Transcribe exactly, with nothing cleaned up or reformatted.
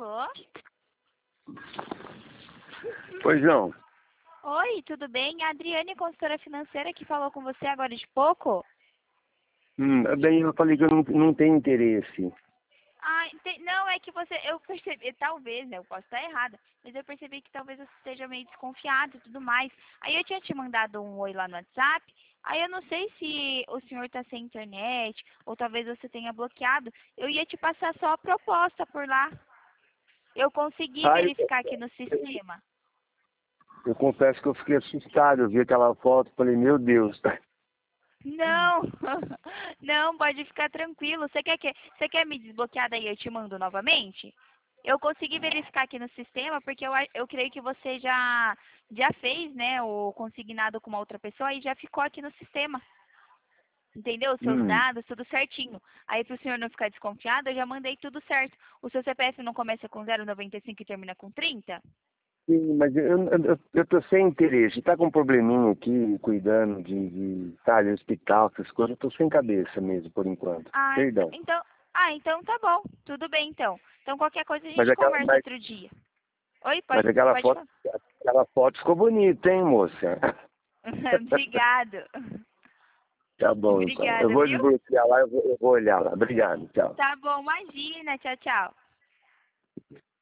Alô? Pois não. Oi, tudo bem? A Adriane, consultora financeira, que falou com você agora de pouco. Hum, bem, eu falei que eu não, não tenho interesse. Ah, ente- não, é que você, eu percebi, talvez, né, eu posso estar errada, mas eu percebi que talvez você esteja meio desconfiado e tudo mais. Aí eu tinha te mandado um oi lá no WhatsApp, aí eu não sei se o senhor está sem internet, ou talvez você tenha bloqueado. Eu ia te passar só a proposta por lá. Eu consegui Aí verificar aqui no sistema. eu confesso que eu fiquei assustado. Eu vi aquela foto e falei, meu Deus. Não, não, pode ficar tranquilo. Você quer que, você quer me desbloquear daí eu te mando novamente? Eu consegui verificar aqui no sistema porque eu, a- eu creio que você já, já fez, né, o consignado com uma outra pessoa e já ficou aqui no sistema. Entendeu? Os seus Hum, dados, tudo certinho. Aí para o senhor não ficar desconfiado, eu já mandei tudo certo. O seu C P F não começa com zero noventa e cinco e termina com trinta? sim, mas eu, eu, eu, eu tô sem interesse. Tá com um probleminha aqui, cuidando de, de tá, de hospital, essas coisas. Eu tô sem cabeça mesmo, por enquanto. Ah, ent- Perdão. então, ah, então tá bom. Tudo bem então. Então qualquer coisa a Mas gente aquela, conversa mas, outro dia. Oi, mas pode, aquela pode foto, falar. aquela foto ficou bonita, hein, moça? Obrigado. Tá bom, então. Eu Obrigada, vou viu? desbloquear lá, eu vou, eu vou olhar lá. Obrigado, tchau. Tá bom, imagina. Tchau, tchau.